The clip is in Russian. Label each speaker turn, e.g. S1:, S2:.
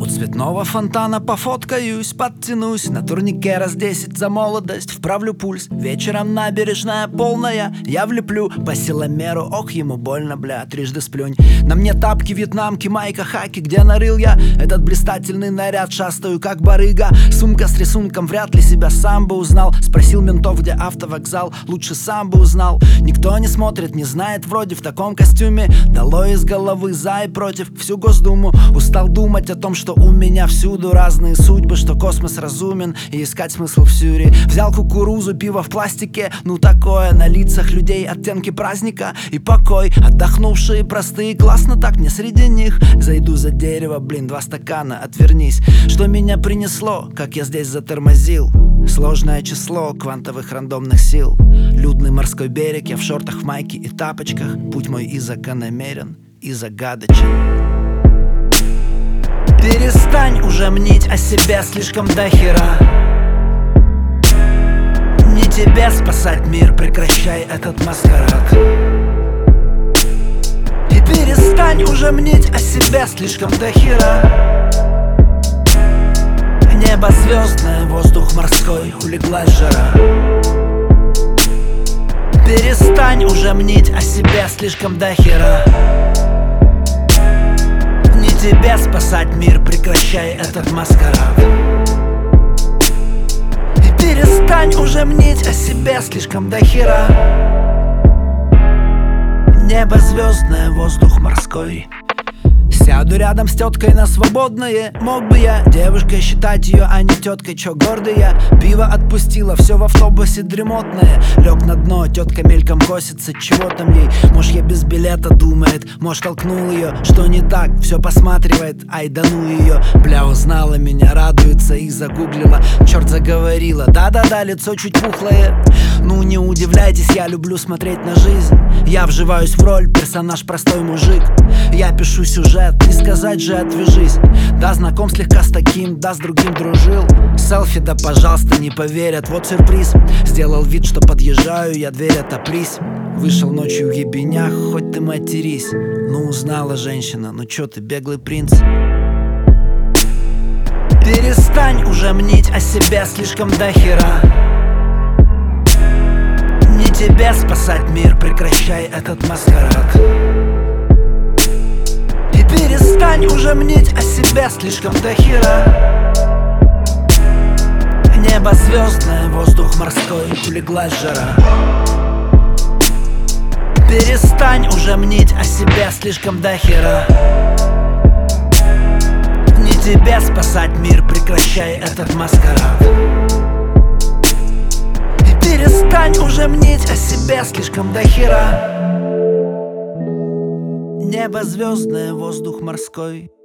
S1: У цветного фонтана пофоткаюсь, подтянусь, на турнике раз 10 за молодость, вправлю пульс. Вечером набережная полная, я влеплю по силомеру, ох, ему больно, бля, трижды сплюнь. На мне тапки, вьетнамки, майка, хаки, где нарыл я этот блистательный наряд, шастаю как барыга. Сумка с рисунком, вряд ли себя сам бы узнал. Спросил ментов, где автовокзал, лучше сам бы узнал. Никто не смотрит, не знает вроде в таком костюме. Дало из головы за и против всю Госдуму. Устал думать о том, что у меня всюду разные судьбы, что космос разумен и искать смысл в сюре. Взял кукурузу, пиво в пластике, ну такое. На лицах людей оттенки праздника и покой. Отдохнувшие, простые, классно так мне среди них. Зайду за дерево, блин, 2 стакана, отвернись. Что меня принесло, как я здесь затормозил? Сложное число квантовых рандомных сил. Людный морской берег, я в шортах, в майке и тапочках. Путь мой и закономерен, и загадочен. Перестань уже мнить о себе слишком дохера. Не тебе спасать мир, прекращай этот маскарад. И перестань уже мнить о себе слишком дохера. Небо звездное, воздух морской, улеглась жара. Перестань уже мнить о себе слишком дохера. Не тебе спасать мир, прекращай этот маскарад. И перестань уже мнить о себе слишком дохера. Небо звездное, воздух морской. Сяду рядом с теткой на свободное. Мог бы я девушкой считать ее, а не теткой, чё гордая. Пиво отпустила, все в автобусе дремотное. Лег на дно, тетка мельком косится, чего там ей? Может, я без билета думает, может, толкнул ее. Что не так, все посматривает, ай да ну ее. Бля, узнала меня, радуется и загуглила. Черт, заговорила, да-да-да, лицо чуть пухлое. Ну не удивляйтесь, я люблю смотреть на жизнь. Я вживаюсь в роль, персонаж простой мужик. Я пишу сюжет, не сказать же отвяжись. Да, знаком слегка с таким, да, с другим дружил. Селфи, да, пожалуйста, не поверят, вот сюрприз. Сделал вид, что подъезжаю, я дверь отопрись. Вышел ночью в ебенях, хоть ты матерись. Ну узнала женщина, ну чё ты, беглый принц? Перестань уже мнить о себе слишком дохера. Не тебе спасать мир, прекращай этот маскарад. И перестань уже мнить о себе слишком дохера. Небо звездное, воздух морской, улеглась жара. Перестань уже мнить о себе слишком дохера. Не тебе спасать мир, прекращай этот маскарад. И перестань уже мнить о себе слишком дохера. Небо звездное, воздух морской.